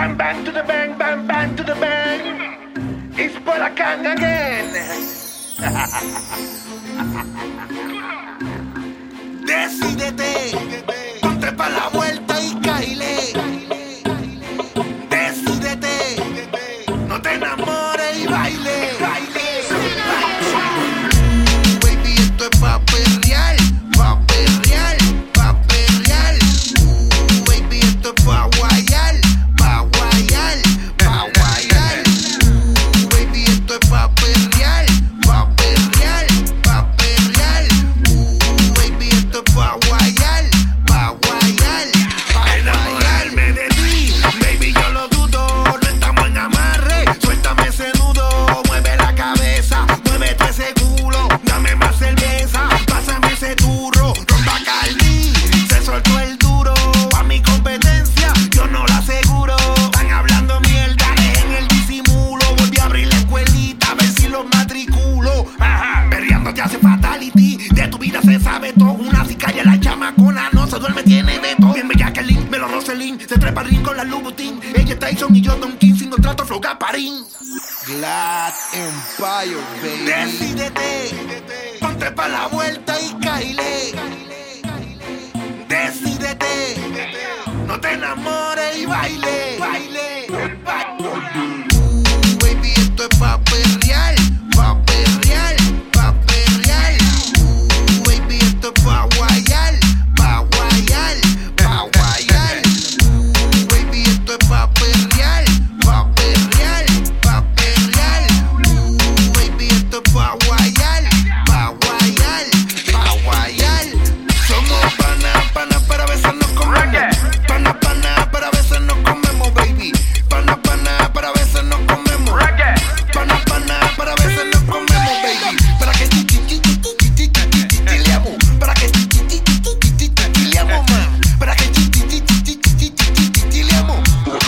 Bang, bang to the bang, bang, bang to the bang. It's Polakang again. Decídete, ponte pa' la vuelta y caile. Decídete, no te enamores y baile. Baby, esto es pa' perrear, pa' perrear, pa' perrear. Baby, esto es pa' guayar, pa' guayar, pa' guayar. Baby, esto es pa' perrear, pa' perrear, pa' perrear. Baby, esto es pa' guayar, pa' guayar, pa' enamorarme de ti. Baby, yo lo dudo, no estamos en amarre. Suéltame ese nudo, mueve la cabeza, muévete ese culo, dame más cerveza, pásame ese turro, rompa Cardi, se soltó el duro. A mi competencia, yo no la aseguro. Están hablando mierda, en el disimulo. Volví a abrir la escuelita, a ver si los matriculo. Ajá, perreando te hace fatality. De tu vida se sabe todo. Una sicaria, la chamacona, no se duerme, tiene de todo. Bien bella que Link, me lo Roselín. Se trepa al ring con la Louboutin. Ella es Tyson y yo Don King. Sin contrato, flow Gaparín. Glad Empire, baby. Decídete, ponte pa' la vuelta y caile. Decídete, no te enamores y baile. Baby, esto es pa' perrear, pa' perrear, pa' perrear. Baby, esto es pa' guayar, pa' guayar, pa' guayar. Baby, esto es pa' perrear, pa' perrear, pa' perrear. Baby, esto es pa' guayar, pa' guayar, pa' guayar. Somos pana, pero a veces nos comemos. Pana, pero a veces nos comemos, baby. Pana, pero a veces nos comemos. Pana, pero a veces nos comemos, baby. Para que chileamos, para que chileamos más, para que chileamos.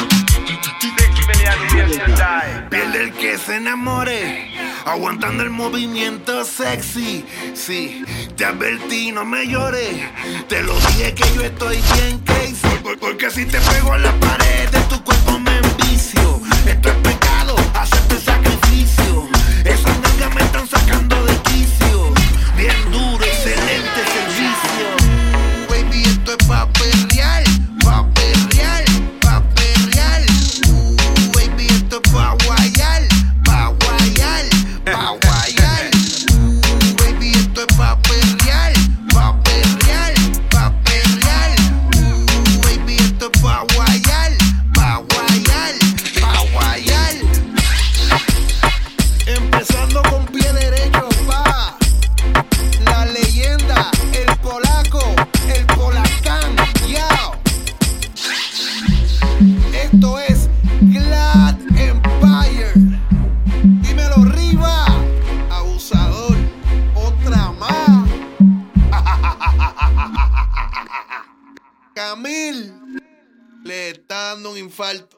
Pierde el que se enamore, aguantando el movimiento sexy. Sí, te advertí, no me llores. Te lo dije que yo estoy bien crazy. Porque si te pego en la pared de tu cuerpo me envicio. Esto es pecado, hacerte el sacrificio. Esas nalgas me están sacando de quicio. Bien duro, excelente servicio. Baby, esto es pa' perrear, pa' perrear, pa' perrear. Baby, esto es pa' guayar, pa' guayar, pa' guayar. Baby, esto es pa' perrear, pa' perrear, pa' perrear. Baby, esto es pa' guayar, pa' guayar, pa' guayar. Empezando con pie derecho, pa. La leyenda, el polaco, el Polakang, yao. Esto es Glad Empire. Dímelo, Riva, abusador, otra más. Camil le está dando un infarto.